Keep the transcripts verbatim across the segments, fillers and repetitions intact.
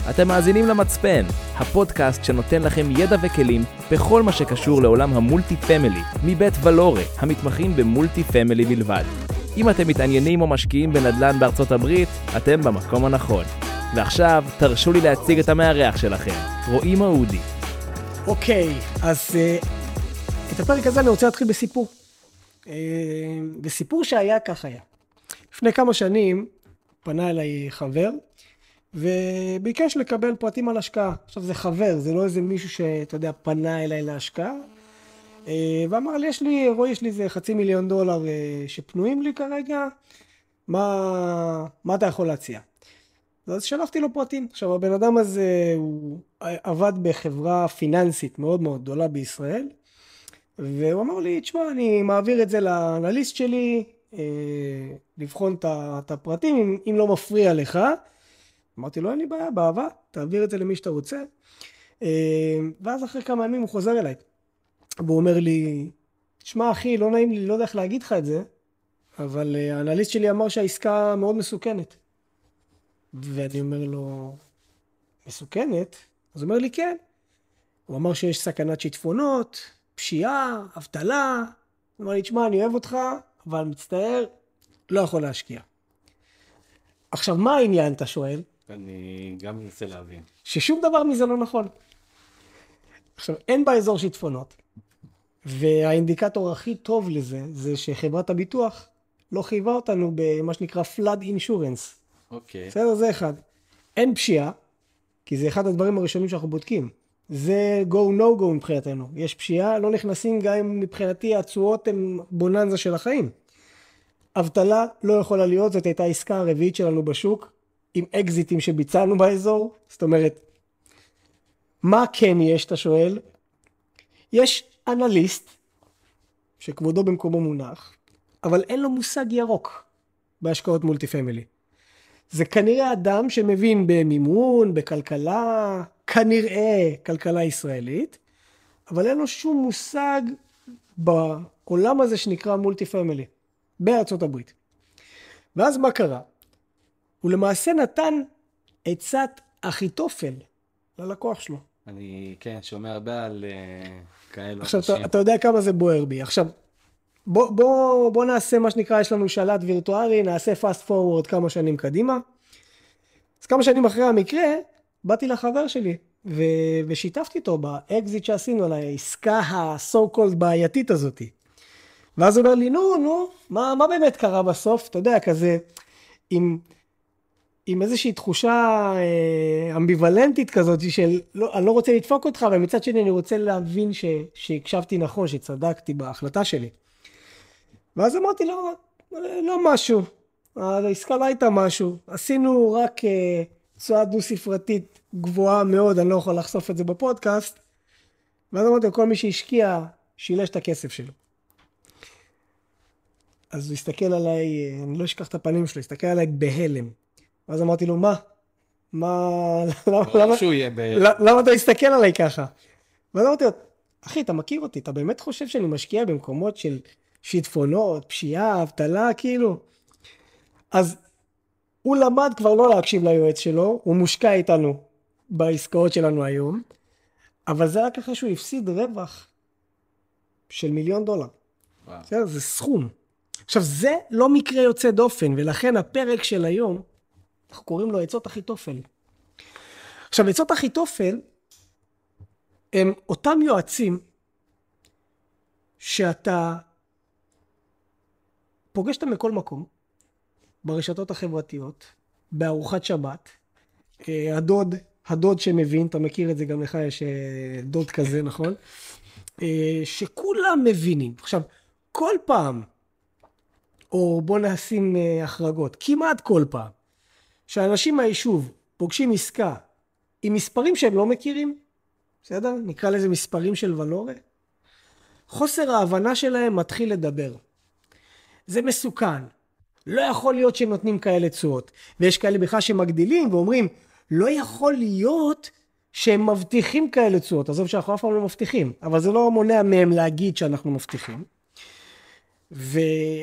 אתם מאזינים למצפן, הפודקאסט שנותן לכם ידע וכלים בכל מה שקשור לעולם המולטי פמילי, מבית ולורה, המתמחים במולטי פמילי בלבד. אם אתם מתעניינים או משקיעים בנדל"ן בארצות הברית, אתם במקום הנכון. ועכשיו תרשו לי להציג את המארח שלכם, רועי מעודי. אוקיי, אז uh, את הפרק הזה אני רוצה להתחיל בסיפור. Uh, בסיפור שהיה כך היה. לפני כמה שנים פנה אליי חבר, וביקש לקבל פרטים על השקעה. עכשיו זה חבר, זה לא איזה מישהו שאתה יודע, פנה אליי להשקעה. Uh, ואמר לי, יש לי, רואי, יש לי איזה חצי מיליון דולר uh, שפנויים לי כרגע, מה, מה אתה יכול להציע? אז שלחתי לו פרטים. עכשיו, הבן אדם הזה, הוא עבד בחברה פיננסית מאוד מאוד גדולה בישראל, והוא אמר לי, תשמע, אני מעביר את זה לליסט שלי, אה, לבחון את הפרטים, אם, אם לא מפריע לך. אמרתי לו, אין לי בעיה, באהבה, תעביר את זה למי שאתה רוצה. אה, ואז אחרי כמה ימים הוא חוזר אליי. והוא אומר לי, תשמע, אחי, לא נעים לי, לא יודע איך להגיד לך את זה, אבל אה, האנליסט שלי אמר שהעסקה מאוד מסוכנת. ואני אומר לו, מסוכנת? אז הוא אומר לי, כן. הוא אמר שיש סכנת שיטפונות, פשיעה, אבטלה. הוא אומר לי, תשמע, אני אוהב אותך, אבל מצטער, לא יכול להשקיע. עכשיו, מה העניין, אתה שואל? אני גם מנסה להבין. ששום דבר מזה לא נכון. עכשיו, אין באזור שיטפונות, והאינדיקטור הכי טוב לזה, זה שחברת הביטוח לא חייבה אותנו במה שנקרא flood insurance. אוקיי. בסדר, זה אחד. אין פשיעה, כי זה אחד הדברים הראשונים שאנחנו בודקים. זה go no go מבחינתנו. יש פשיעה, לא נכנסים גם אם מבחינתי התשואות הן בוננזה של החיים. אבטלה לא יכולה להיות, זאת הייתה העסקה הרביעית שלנו בשוק, עם אקזיטים שביצענו באזור. זאת אומרת, מה כן יש, אתה שואל? יש אנליסט, שכבודו במקומו מונח, אבל אין לו מושג ירוק בהשקעות מולטי פמילי. זה כנראה אדם שמבין במימון, בכלכלה, כנראה כלכלה ישראלית, אבל אין לו שום מושג בעולם הזה שנקרא מולטי פמילי, בארצות הברית. ואז מה קרה? הוא למעשה נתן עצת אחיתופל ללקוח שלו. אני, כן, שומע הרבה על uh, כאלו. עכשיו, אתה, אתה יודע כמה זה בוער בי. עכשיו, בוא, בוא, בוא נעשה מה שנקרא, יש לנו שלט וירטואלי, נעשה fast forward כמה שנים קדימה. אז כמה שנים אחרי המקרה, באתי לחבר שלי, ו- ושיתפתי אותו באקזיט שעשינו, על העסקה ה-so called בעייתית הזאת. ואז הוא אומר לי, נו, נו, מה, מה באמת קרה בסוף? אתה יודע, כזה, עם, עם איזושהי תחושה אה, אמביוולנטית כזאת, של לא, אני לא רוצה לדפוק אותך, ומצד שני אני רוצה להבין ש- שהקשבתי נכון, שצדקתי בהחלטה שלי. ואז אמרתי, לא, לא משהו. העסקה לא הייתה משהו. עשינו רק תשואה דו-ספרתית גבוהה מאוד, אני לא יכול לחשוף את זה בפודקאסט. ואז אמרתי, כל מי שהשקיע, שילש את הכסף שלו. אז הוא הסתכל עליי, אני לא אשכח את הפנים שלו, הסתכל עליי בהלם. ואז אמרתי לו, מה? מה? למה, למה אתה הסתכל עליי ככה? ואז אמרתי לו, אחי, אתה מכיר אותי, אתה באמת חושב שאני משקיע במקומות של שיטפונות, פשיעה, אבטלה, כאילו? אז הוא למד כבר לא להקשיב ליועץ שלו, הוא מושקע איתנו בעסקאות שלנו היום, אבל זה רק אחרי שהוא הפסיד רווח של מיליון דולר. וואו. זה, זה סכום. עכשיו, זה לא מקרה יוצא דופן, ולכן הפרק של היום, אנחנו קוראים לו עצות אחיתופל. עכשיו, עצות אחיתופל, הם אותם יועצים, שאתה פוגש אותם בכל מקום, ברשתות החברתיות, בארוחת שבת, הדוד, הדוד שמבין, אתה מכיר את זה גם לך, יש דוד כזה, נכון? שכולם מבינים. עכשיו, כל פעם, או בוא נשים החרגות, כמעט כל פעם, שאנשים מהיישוב פוגשים עסקה עם מספרים שהם לא מכירים, בסדר? נקרא לזה מספרים של ולורה, חוסר ההבנה שלהם מתחיל לדבר. זה מסוכן. לא יכול להיות שהם נותנים כאלה תשואות. ויש כאלה בכלל שמגדילים ואומרים, לא יכול להיות שהם מבטיחים כאלה תשואות. עזוב שאנחנו אף פעם לא מבטיחים, אבל זה לא מונע מהם להגיד שאנחנו מבטיחים. ו...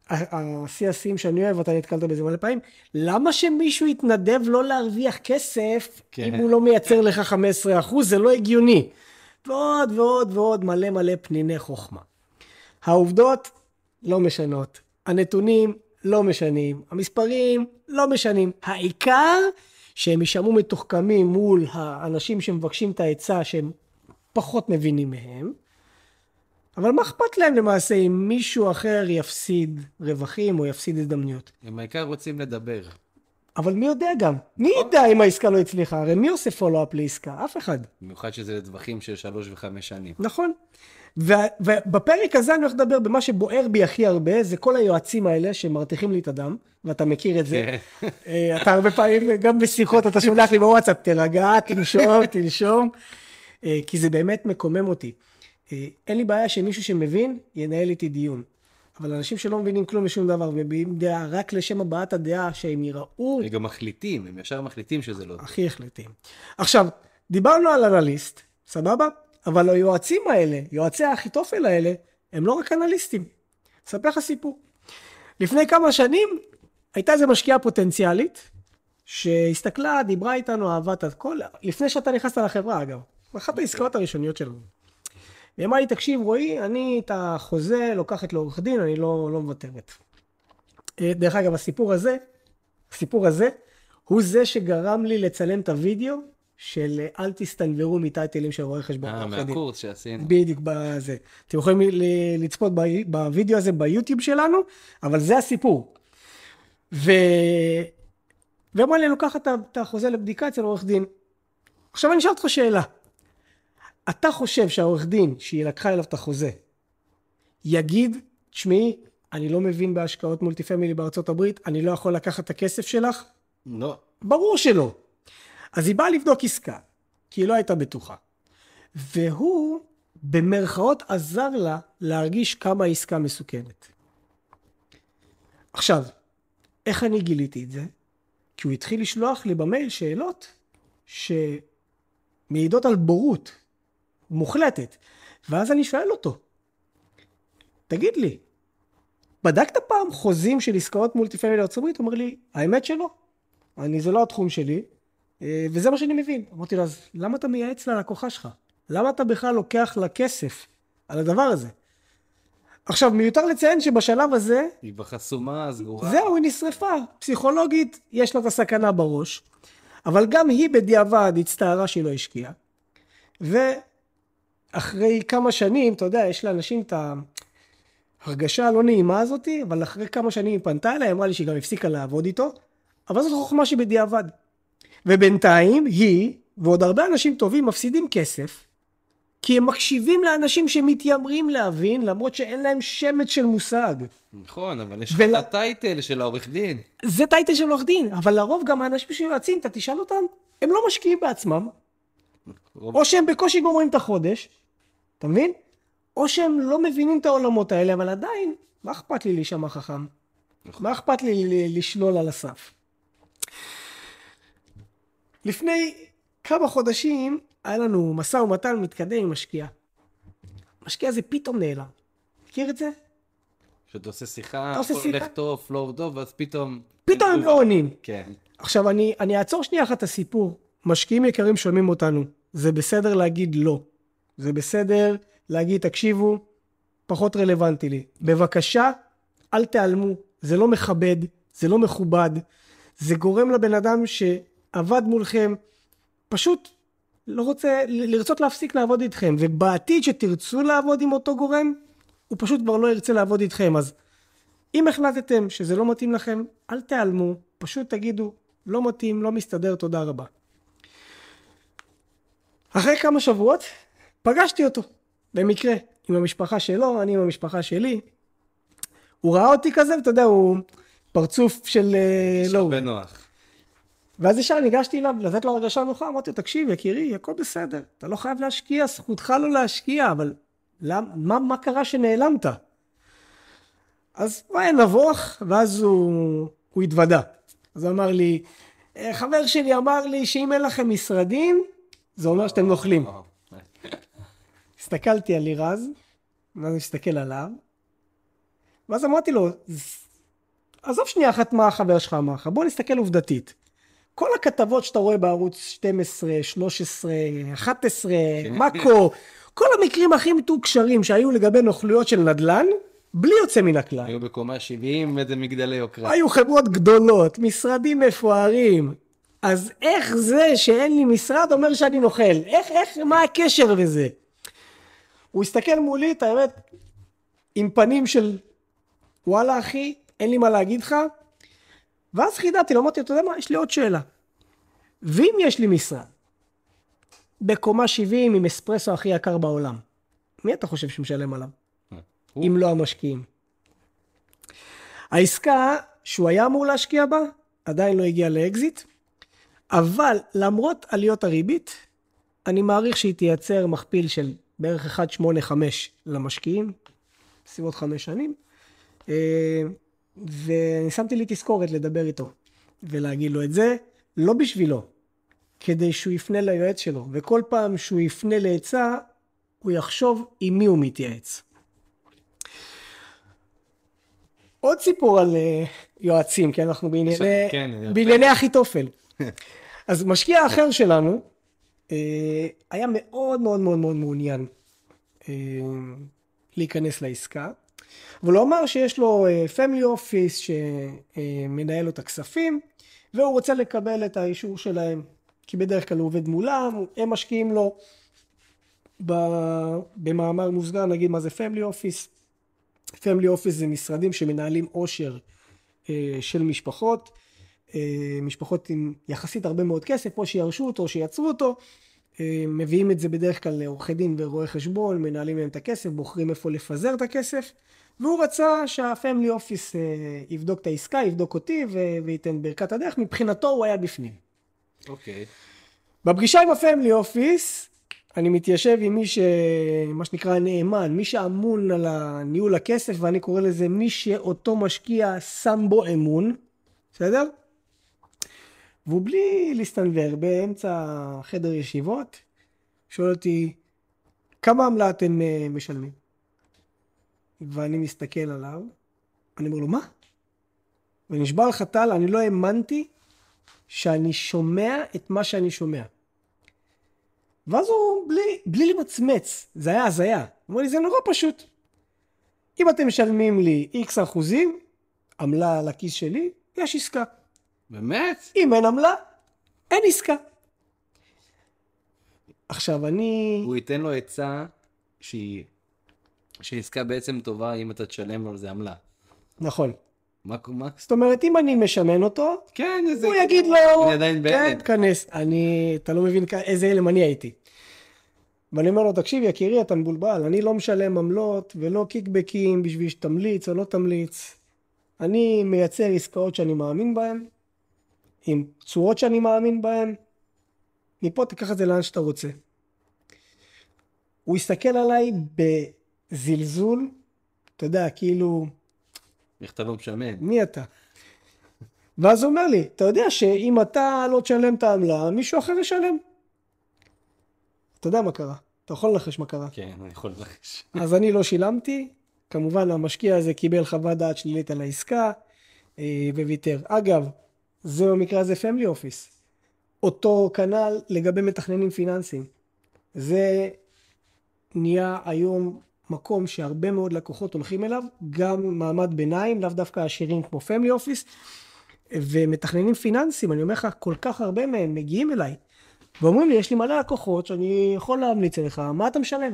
השיא השיאים שאני אוהב, אתה נתקלת בזה מלא פעמים, למה שמישהו יתנדב לא להרוויח כסף, כן. אם הוא לא מייצר לך חמישה עשר אחוז, זה לא הגיוני. ועוד ועוד ועוד מלא מלא פניני חוכמה. העובדות לא משנות, הנתונים לא משנים, המספרים לא משנים. העיקר שהם יישמעו מתוחכמים מול האנשים שמבקשים את העצה שהם פחות מבינים מהם, אבל מה אכפת להם למעשה אם מישהו אחר יפסיד רווחים או יפסיד הזדמנויות? הם העיקר רוצים לדבר. אבל מי יודע גם? מי ידע אם העסקה לא הצליחה? הרי מי עושה פולו-אפ לעסקה? אף אחד. במיוחד שזה לטווחים של שלוש וחמש שנים. נכון. ו- ובפרק הזה אני הולך לדבר במה שבוער בי הכי הרבה, זה כל היועצים האלה שמרתיחים לי את הדם, ואתה מכיר את זה. אה, אתה הרבה פעמים, גם בשיחות, אתה שולח לי בוואטסאפ, תרגע, תנשום, תנשום, אה, כי זה באמת מקומם אותי. אה, אין לי בעיה שמישהו שמבין ינהל איתי דיון. אבל אנשים שלא מבינים כלום משום דבר, ומביעים דעה רק לשם הבעת הדעה, שהם יראו... הם גם מחליטים, הם ישר מחליטים שזה לא... הכי החלטים. עכשיו, דיברנו על אנליסט, סבבה? אבל היועצים האלה, יועצי האחיתופל האלה, הם לא רק אנליסטים. אספר לך סיפור. לפני כמה שנים, הייתה איזו משקיעה פוטנציאלית, שהסתכלה, דיברה איתנו, אהבת הכל, לפני שאתה נכנסת לחברה, אגב. אחת העסקאות הראשוניות שלנו. והיא אמרה לי, תקשיב, רועי, אני את החוזה לוקחת לעורך דין, אני לא, לא מוותרת. דרך אגב, הסיפור הזה, הסיפור הזה, הוא זה שגרם לי לצלם את הוידאו, של אל תסתנוורו מטייטלים של רואי חשבון. אה, מהקורס שעשינו. בדיוק בזה. אתם יכולים לצפות בוידאו הזה ביוטיוב שלנו, אבל זה הסיפור. ו... ואמרה לי, אני לוקחת את החוזה לבדיקה אצל עורך דין. עכשיו אני אשאל אותך שאלה. אתה חושב שהעורך דין שהיא לקחה אליו את החוזה, יגיד, תשמעי, אני לא מבין בהשקעות מולטי פמילי בארצות הברית, אני לא יכול לקחת את הכסף שלך? לא. ברור שלא. אז היא באה לבדוק עסקה, כי היא לא הייתה בטוחה. והוא במרכאות עזר לה להרגיש כמה העסקה מסוכנת. עכשיו, איך אני גיליתי את זה? כי הוא התחיל לשלוח לי במייל שאלות שמעידות על בורות מוחלטת. ואז אני שואל אותו, תגיד לי, בדקת פעם חוזים של עסקאות מולטי פמילי בארצות הברית? הוא אומר לי, האמת שלא. אני, זה לא התחום שלי. וזה מה שאני מבין. אמרתי לו, אז למה אתה מייעץ ללקוחה שלך? למה אתה בכלל לוקח לה כסף על הדבר הזה? עכשיו, מיותר לציין שבשלב הזה... היא בחסומה, סגורה. זהו, היא נשרפה. פסיכולוגית, יש לה את הסכנה בראש. אבל גם היא בדיעבד הצטערה שהיא לא השקיעה. ואחרי כמה שנים, אתה יודע, יש לאנשים את ההרגשה הלא נעימה הזאת, אבל אחרי כמה שנים היא פנתה אליי, אמרה לי שהיא גם הפסיקה לעבוד איתו. אבל זאת חוכמה שבדיעבד. ובינתיים היא ועוד הרבה אנשים טובים מפסידים כסף, כי הם מקשיבים לאנשים שמתיימרים להבין, למרות שאין להם שמץ של מושג. נכון, אבל יש ול... את הטייטל של העורך דין. זה טייטל של עורך דין, אבל לרוב גם האנשים שיועצים, אתה תשאל אותם, הם לא משקיעים בעצמם, רוב... או שהם בקושי גומרים את החודש, אתה מבין? או שהם לא מבינים את העולמות האלה, אבל עדיין, מה אכפת לי להישמע חכם? נכון. מה אכפת לי לשלול על הסף? לפני כמה חודשים היה לנו מסע ומתן מתקדם עם משקיע. משקיע זה פתאום נעלם. מכיר את זה? שאתה עושה שיחה, אתה עושה שיחה? הולך טוב, לא טוב, ואז פתאום... פתאום הם לא עונים. כן. עכשיו אני, אני אעצור שנייה אחת את הסיפור. משקיעים יקרים שומעים אותנו. זה בסדר להגיד לא. זה בסדר להגיד, תקשיבו, פחות רלוונטי לי. בבקשה, אל תיעלמו. זה לא מכבד, זה לא מכובד. זה גורם לבן אדם ש... עבד מולכם, פשוט לא רוצה לרצות להפסיק לעבוד איתכם, ובעתיד שתרצו לעבוד עם אותו גורם, הוא פשוט כבר לא ירצה לעבוד איתכם. אז אם החלטתם שזה לא מתאים לכם, אל תיעלמו, פשוט תגידו, לא מתאים, לא מסתדר, תודה רבה. אחרי כמה שבועות, פגשתי אותו, במקרה, עם המשפחה שלו, אני עם המשפחה שלי. הוא ראה אותי כזה, ואתה יודע, הוא פרצוף של... לא, בנוח. ואז ישר ניגשתי אליו, לתת לו הרגשה נוחה, אמרתי, תקשיב, יקירי, הכל בסדר, אתה לא חייב להשקיע, זכותך לא להשקיע, אבל למה, מה, מה קרה שנעלמת? אז הוא היה נבוך, ואז הוא, הוא התוודע. אז הוא אמר לי, חבר שלי אמר לי שאם אין לכם משרדים, זה אומר שאתם נוכלים. הסתכלתי על לירז, ואז אני מסתכל עליו, ואז אמרתי לו, עזוב שנייה אחת מה החבר שלך אמר לך, בוא נסתכל עובדתית. כל הכתבות שאתה רואה בערוץ שתים עשרה, שלוש עשרה, אחת עשרה, מקו, כל המקרים הכי מתוקשרים שהיו לגבי נוכלויות של נדל"ן, בלי יוצא מן הכלל. היו בקומה שבעים, איזה מגדלי יוקרה. היו חברות גדולות, משרדים מפוארים. אז איך זה שאין לי משרד אומר שאני נוכל? איך, איך, מה הקשר לזה? הוא הסתכל מולי, את האמת, עם פנים של, וואלה אחי, אין לי מה להגיד לך. ואז חידעתי לו, אמרתי, אתה יודע מה, יש לי עוד שאלה. ואם יש לי משרד, בקומה שבעים עם אספרסו הכי יקר בעולם, מי אתה חושב שמשלם עליו? אם לא המשקיעים. העסקה שהוא היה אמור להשקיע בה, עדיין לא הגיעה לאקזיט, אבל למרות עליות הריבית, אני מעריך שהיא תייצר מכפיל של בערך אחת נקודה שמונים וחמש למשקיעים, בסביבות חמש שנים, ואני שמתי לי תזכורת לדבר איתו, ולהגיד לו את זה, לא בשבילו, כדי שהוא יפנה ליועץ שלו, וכל פעם שהוא יפנה לעצה, הוא יחשוב עם מי הוא מתייעץ. עוד סיפור על uh, יועצים, כי אנחנו בענייני, כן, בענייני אחיתופל. אז משקיע אחר שלנו, uh, היה מאוד מאוד מאוד מאוד מעוניין uh, להיכנס לעסקה, אבל הוא אמר שיש לו uh, family office שמנהל לו את הכספים, והוא רוצה לקבל את האישור שלהם, כי בדרך כלל הוא עובד מולם, הם משקיעים לו במאמר מוסגר, נגיד מה זה family office. family office זה משרדים שמנהלים עושר אה, של משפחות, אה, משפחות עם יחסית הרבה מאוד כסף, או שירשו אותו, או שיצרו אותו, אה, מביאים את זה בדרך כלל לעורכי דין ורואי חשבון, מנהלים להם את הכסף, בוחרים איפה לפזר את הכסף, והוא רצה שה-family office אה, יבדוק את העסקה, יבדוק אותי ו- וייתן ברכת הדרך, מבחינתו הוא היה בפנים. אוקיי. בפגישה עם ה-family office, אני מתיישב עם מי ש... מה שנקרא נאמן, מי שאמון על הניהול הכסף, ואני קורא לזה מי שאותו משקיע שם בו אמון, בסדר? והוא בלי להסתנבר באמצע חדר ישיבות, שואל אותי, כמה עמלה אתם משלמים? ואני מסתכל עליו, אני אומר לו, מה? ונשבע לך טל, אני לא האמנתי שאני שומע את מה שאני שומע. ואז הוא בלי, בלי למצמץ, זה היה הזיה. הוא אומר לי, זה נורא פשוט. אם אתם משלמים לי X אחוזים, עמלה על הכיס שלי, יש עסקה. באמת? אם אין עמלה, אין עסקה. עכשיו אני... הוא ייתן לו עצה שהיא... שעסקה בעצם טובה אם אתה תשלם לו על זה עמלה. נכון. מה? מה? זאת אומרת, אם אני משמן אותו, כן, זה... הוא יגיד לו, אני עדיין בהלם. כן, תכנס. אני, אתה לא מבין איזה הלם אני הייתי. ואני אומר לו, תקשיב יקירי, אתה מבולבל, אני לא משלם עמלות ולא קיקבקים בשביל שתמליץ או לא תמליץ. אני מייצר עסקאות שאני מאמין בהן, עם צורות שאני מאמין בהן, מפה תיקח את זה לאן שאתה רוצה. הוא הסתכל עליי בזלזול, אתה יודע, כאילו... איך אתה לא משמן? מי אתה? ואז הוא אומר לי, אתה יודע שאם אתה לא תשלם את העמלה, מישהו אחר ישלם. אתה יודע מה קרה? אתה יכול לנחש מה קרה. כן, אני יכול לנחש. אז אני לא שילמתי, כמובן המשקיע הזה קיבל חוות דעת שלילית על העסקה, וויתר. אגב, זה במקרה הזה family office. אותו כנל לגבי מתכננים פיננסיים. זה נהיה היום מקום שהרבה מאוד לקוחות הולכים אליו, גם מעמד ביניים, לאו דווקא עשירים כמו family office, ומתכננים פיננסיים, אני אומר לך, כל כך הרבה מהם מגיעים אליי, ואומרים לי, יש לי מלא לקוחות שאני יכול להמליץ עליך, מה אתה משלם?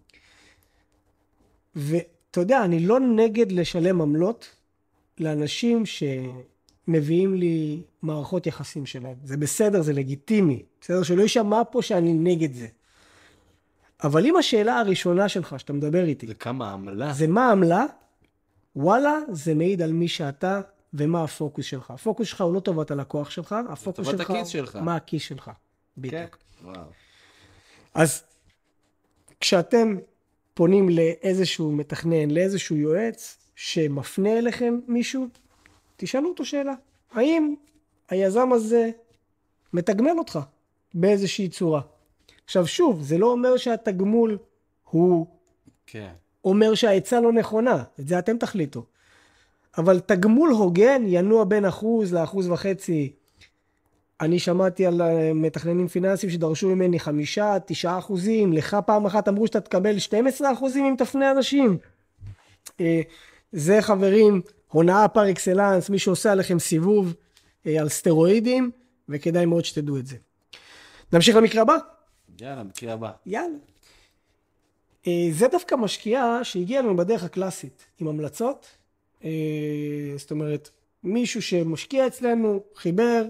ואתה יודע, אני לא נגד לשלם עמלות לאנשים שמביאים לי מערכות יחסים שלהם. זה בסדר, זה לגיטימי. בסדר, שלא יישמע פה שאני נגד זה. אבל אם השאלה הראשונה שלך, שאתה מדבר איתי, זה כמה עמלה? זה מה העמלה? וואלה, זה מעיד על מי שאתה ומה הפוקוס שלך. הפוקוס שלך הוא לא טובת הלקוח שלך, הפוקוס שלך הוא שלך. מה הכיס שלך. בדיוק. כן. וואו. אז כשאתם פונים לאיזשהו מתכנן, לאיזשהו יועץ שמפנה אליכם מישהו, תשאלו אותו שאלה. האם היזם הזה מתגמל אותך באיזושהי צורה? עכשיו שוב, זה לא אומר שהתגמול הוא כן. אומר שהעצה לא נכונה. את זה אתם תחליטו. אבל תגמול הוגן ינוע בין אחוז לאחוז וחצי. אני שמעתי על מתכננים פיננסיים שדרשו ממני חמישה, תשעה אחוזים, לך פעם אחת אמרו שאתה תקבל שנים עשר אחוזים אם תפנה אנשים. זה חברים, הונאה פר אקסלנס, מי שעושה עליכם סיבוב על סטרואידים, וכדאי מאוד שתדעו את זה. נמשיך למקרה הבא? יאללה, מקרה הבא. יאללה. זה דווקא משקיעה שהגיעה לנו בדרך הקלאסית, עם המלצות. זאת אומרת, מישהו שמשקיע אצלנו, חיבר,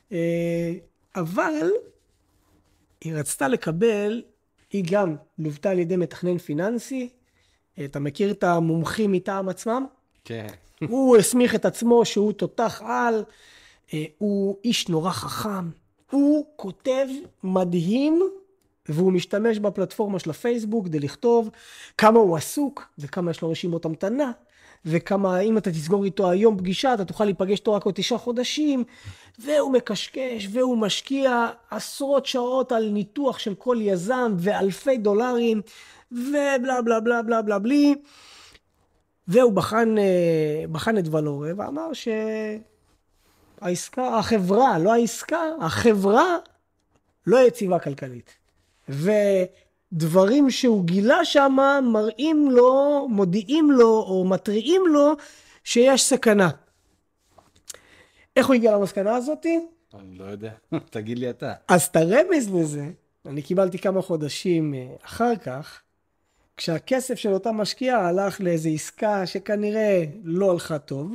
אבל היא רצתה לקבל, היא גם לוותה על ידי מתכנן פיננסי. אתה מכיר את המומחים מטעם עצמם? כן. הוא הסמיך את עצמו שהוא תותח על, הוא איש נורא חכם, הוא כותב מדהים, והוא משתמש בפלטפורמה של הפייסבוק כדי לכתוב כמה הוא עסוק, וכמה יש לו רשימות המתנה, וכמה אם אתה תסגור איתו היום פגישה, אתה תוכל להיפגש איתו רק עוד תשעה חודשים, והוא מקשקש, והוא משקיע עשרות שעות על ניתוח של כל יזם, ואלפי דולרים, ובלה בלה בלה בלה בלה בלי, והוא בחן, בחן את ולורה, ואמר שהעסקה, החברה, לא העסקה, החברה לא יציבה כלכלית. ודברים שהוא גילה שם מראים לו, מודיעים לו או מטריעים לו שיש סכנה. איך הוא הגיע למסקנה הזאת? אני לא יודע, תגיד לי אתה. אז תרמז לזה, אני קיבלתי כמה חודשים אחר כך, כשהכסף של אותה משקיעה הלך לאיזו עסקה שכנראה לא הלכה טוב,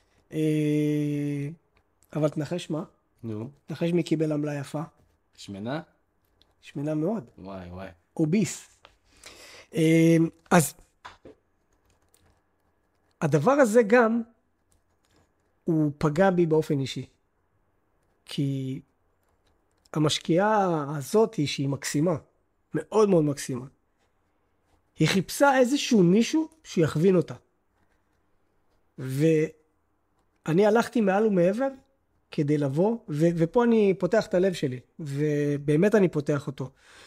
אבל תנחש מה? נו. תנחש מי קיבל עמלה יפה? שמנה? שמנה מאוד. וואי וואי. אוביס. אז הדבר הזה גם הוא פגע בי באופן אישי. כי המשקיעה הזאת שהיא מקסימה, מאוד מאוד מקסימה, היא חיפשה איזשהו מישהו שיכווין אותה. ואני הלכתי מעל ומעבר כדי לבוא, ו- ופה אני פותח את הלב שלי, ובאמת אני פותח אותו.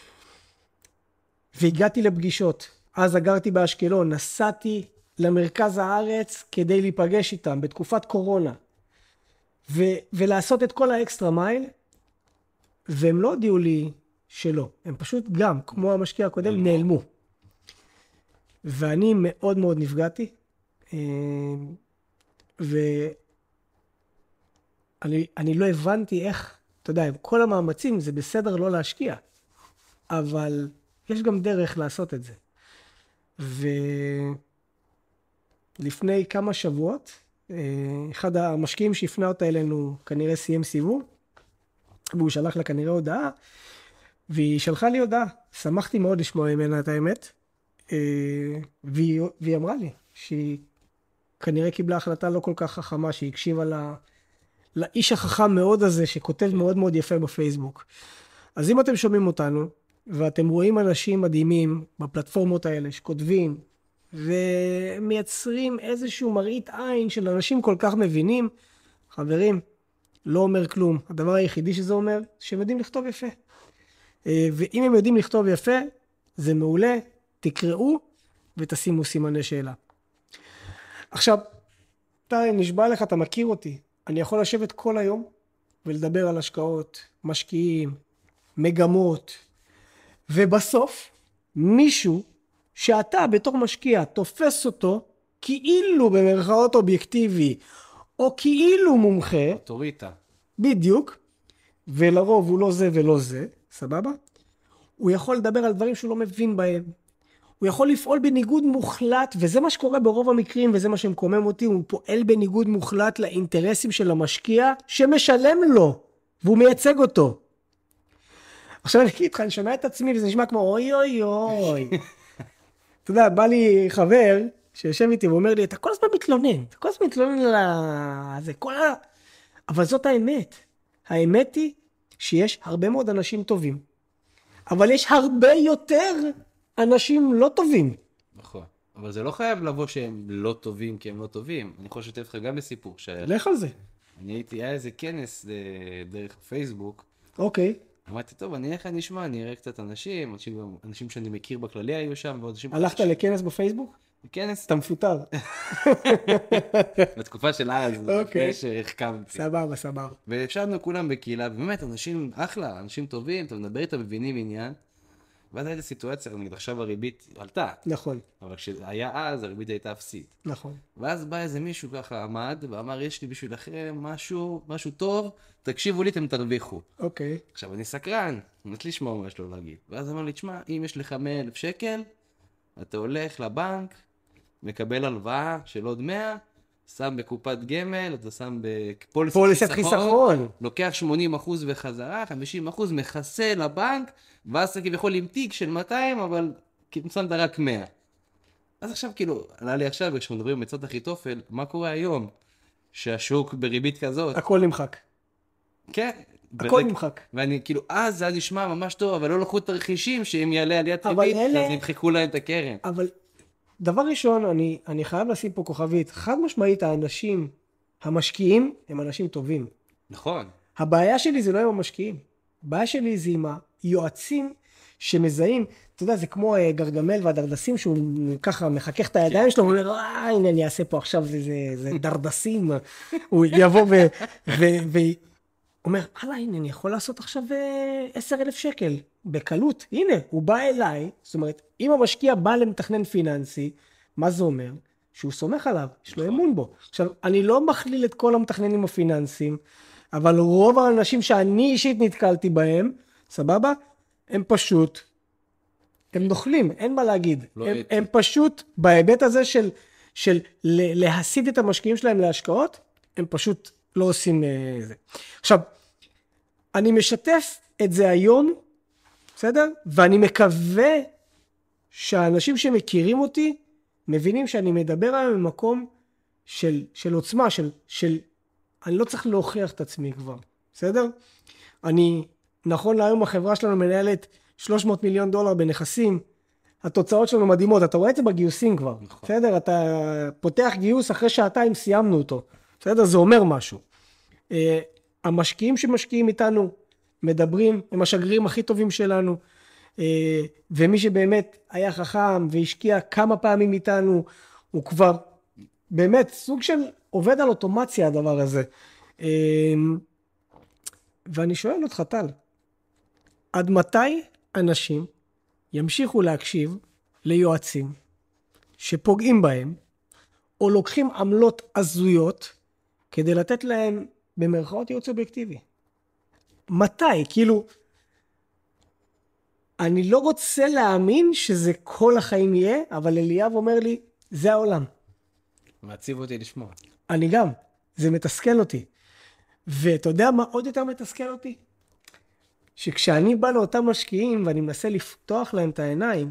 והגעתי לפגישות. אז אגרתי באשקלון, נסעתי למרכז הארץ כדי להיפגש איתם בתקופת קורונה, ו- ולעשות את כל האקסטרה מייל, והם לא הודיעו לי שלא. הם פשוט גם, כמו המשקיע הקודם, נעלמו. ואני מאוד מאוד נפגעתי, ואני אני לא הבנתי איך, אתה יודע, עם כל המאמצים זה בסדר לא להשקיע, אבל יש גם דרך לעשות את זה. ולפני כמה שבועות, אחד המשקיעים שהפנה אותה אלינו כנראה סיים סיבוב, והוא שלח לה כנראה הודעה, והיא שלחה לי הודעה, שמחתי מאוד לשמוע ממנה את האמת, והיא, והיא אמרה לי שהיא כנראה קיבלה החלטה לא כל כך חכמה, שהיא הקשיבה לה, לאיש החכם מאוד הזה שכותב מאוד מאוד יפה בפייסבוק. אז אם אתם שומעים אותנו ואתם רואים אנשים מדהימים בפלטפורמות האלה שכותבים ומייצרים איזשהו מראית עין של אנשים כל כך מבינים, חברים, לא אומר כלום. הדבר היחידי שזה אומר שהם יודעים לכתוב יפה. ואם הם יודעים לכתוב יפה, זה מעולה. תקראו ותשימו סימני שאלה. עכשיו, אתה נשבע לך, אתה מכיר אותי. אני יכול לשבת כל היום ולדבר על השקעות, משקיעים, מגמות, ובסוף מישהו שאתה בתור משקיע תופס אותו כאילו במרכאות אובייקטיבי, או כאילו מומחה. אוטוריטה. בדיוק. ולרוב הוא לא זה ולא זה, סבבה? הוא יכול לדבר על דברים שהוא לא מבין בהם. הוא יכול לפעול בניגוד מוחלט, וזה מה שקורה ברוב המקרים, וזה מה שמקומם אותי, הוא פועל בניגוד מוחלט לאינטרסים של המשקיע, שמשלם לו, והוא מייצג אותו. עכשיו אני אגיד לך, אני שומע את עצמי, וזה נשמע כמו אוי אוי אוי. אתה יודע, בא לי חבר, שיושב איתי ואומר לי, אתה כל הזמן מתלונן, אתה כל הזמן מתלונן על זה, כל ה... אבל זאת האמת. האמת היא שיש הרבה מאוד אנשים טובים, אבל יש הרבה יותר אנשים לא טובים. נכון. אבל זה לא חייב לבוא שהם לא טובים כי הם לא טובים. אני יכול לשתף לך גם בסיפור שהיה. לך על זה. אני הייתי, היה איזה כנס דרך פייסבוק. אוקיי. אמרתי, טוב, אני איך אני אשמע, אני אראה קצת אנשים, אנשים, אנשים שאני מכיר בכללי היו שם, ועוד אנשים... הלכת לכנס בפייסבוק? כנס, אתה מפוטר. בתקופה של אז, אוקיי. לפני שהחכמתי. סבבה, סבבה. וישבנו כולם בקהילה, ובאמת, אנשים אחלה, אנשים טובים, אתה מדבר איתם, מבינים עניין. ואז הייתה סיטואציה, נגיד עכשיו הריבית עלתה, נכון, אבל כשהיה אז, הריבית הייתה אפסית. נכון. ואז בא איזה מישהו ככה עמד, ואמר, יש לי בשבילכם משהו, משהו טוב, תקשיבו לי, אתם תרוויחו. אוקיי. עכשיו, אני סקרן, אני רוצה לשמוע מה יש לו להגיד. ואז אמר לי, תשמע, אם יש לך מאה אלף שקל, אתה הולך לבנק, מקבל הלוואה של עוד מאה, שם בקופת גמל, אתה שם בפוליסת פוליסת חיסכון, חיסכון. לוקח שמונים אחוז בחזרה, חמישים אחוז מכסה לבנק, ואז אתה כביכול עם תיק של מאתיים, אבל שמת רק מאה. אז עכשיו כאילו, עלה לי עכשיו, כשמדברים בצד אחיתופל, מה קורה היום? שהשוק בריבית כזאת. הכל נמחק. כן. הכל נמחק. ואני כאילו, אז זה נשמע ממש טוב, אבל לא לקחו תרחישים שאם יעלה עליית אבל ריבית, אלה- אז ימחקו להם את הקרן. אבל דבר ראשון, אני, אני חייב לשים פה כוכבית. חד משמעית, האנשים המשקיעים הם אנשים טובים. נכון. הבעיה שלי זה לא עם המשקיעים. הבעיה שלי זה עם היועצים שמזהים, אתה יודע, זה כמו אה, גרגמל והדרדסים, שהוא ככה מחכך את הידיים שלו, הוא אומר, אה, הנה אני אעשה פה עכשיו זה, זה, זה דרדסים. הוא יבוא ו... ו, ו אומר, הלאה, הנה, אני יכול לעשות עכשיו עשר אלף שקל, בקלות. הנה, הוא בא אליי, זאת אומרת, אם המשקיע בא למתכנן פיננסי, מה זה אומר? שהוא סומך עליו, יש לו אמון בו. עכשיו, אני לא מכליל את כל המתכננים הפיננסיים, אבל רוב האנשים שאני אישית נתקלתי בהם, סבבה? הם פשוט, הם נוכלים, אין מה להגיד. לא הם, אתי. הם פשוט, בהיבט הזה של, של ל- להסיד את המשקיעים שלהם להשקעות, הם פשוט לא עושים אה, זה. עכשיו, אני משתף את זה היום, בסדר? ואני מקווה שהאנשים שמכירים אותי, מבינים שאני מדבר היום במקום של, של עוצמה, של, של, אני לא צריך להוכיח את עצמי כבר, בסדר? אני, נכון להיום החברה שלנו מנהלת שלוש מאות מיליון דולר בנכסים, התוצאות שלנו מדהימות, אתה רואה את זה בגיוסים כבר, נכון. בסדר? אתה פותח גיוס אחרי שעתיים סיימנו אותו, בסדר? זה אומר משהו. Uh, המשקיעים שמשקיעים איתנו מדברים, הם השגרירים הכי טובים שלנו, uh, ומי שבאמת היה חכם והשקיע כמה פעמים איתנו, הוא כבר באמת סוג של עובד על אוטומציה הדבר הזה. Uh, ואני שואל אותך, טל, עד מתי אנשים ימשיכו להקשיב ליועצים שפוגעים בהם, או לוקחים עמלות הזויות, כדי לתת להם במרכאות ייעוץ אובייקטיבי? מתי? כאילו, אני לא רוצה להאמין שזה כל החיים יהיה, אבל אליאב אומר לי, זה העולם. מעציב אותי לשמוע. אני גם, זה מתסכל אותי. ואתה יודע מה עוד יותר מתסכל אותי? שכשאני בא לאותם משקיעים ואני מנסה לפתוח להם את העיניים,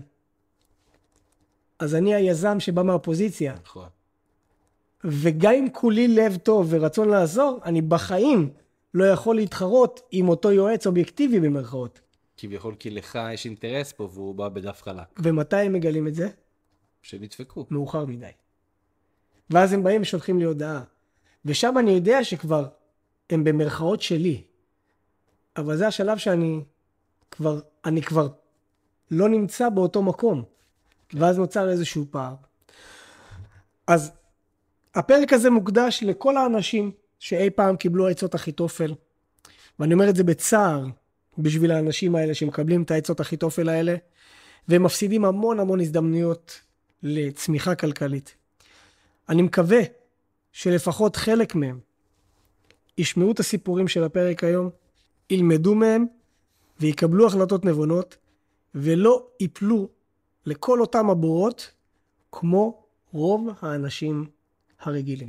אז אני היזם שבא מהאופוזיציה. נכון. וגם אם כולי לב טוב ורצון לעזור, אני בחיים לא יכול להתחרות עם אותו יועץ אובייקטיבי במרכאות. כביכול כי לך יש אינטרס פה והוא בא בדף חלק. ומתי הם מגלים את זה? שנדפקו. מאוחר מדי. ואז הם באים ושולחים לי הודעה. ושם אני יודע שכבר הם במרכאות שלי. אבל זה השלב שאני כבר, אני כבר לא נמצא באותו מקום. ואז נוצר איזשהו פער. אז הפרק הזה מוקדש לכל האנשים שאי פעם קיבלו עצות אחיתופל. ואני אומר את זה בצער בשביל האנשים האלה שמקבלים את העצות אחיתופל האלה, והם מפסידים המון המון הזדמנויות לצמיחה כלכלית. אני מקווה שלפחות חלק מהם ישמעו את הסיפורים של הפרק היום, ילמדו מהם ויקבלו החלטות נבונות, ולא ייפלו לכל אותם הבורות כמו רוב האנשים הרגילים.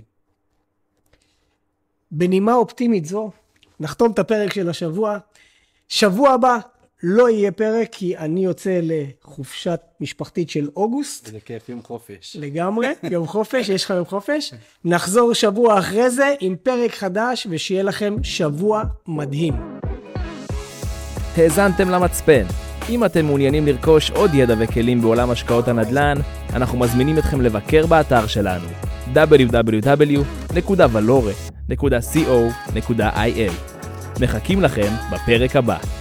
בנימה אופטימית זו, נחתום את הפרק של השבוע. שבוע הבא לא יהיה פרק, כי אני יוצא לחופשת משפחתית של אוגוסט. זה כיף, יום חופש. לגמרי, יום חופש, יש לך יום חופש. נחזור שבוע אחרי זה עם פרק חדש, ושיהיה לכם שבוע מדהים. האזנתם למצפן. אם אתם מעוניינים לרכוש עוד ידע וכלים בעולם השקעות הנדל"ן, אנחנו מזמינים אתכם לבקר באתר שלנו דאבליו דאבליו דאבליו נקודה ולורה נקודה קו נקודה איי אל. מחכים לכם בפרק הבא.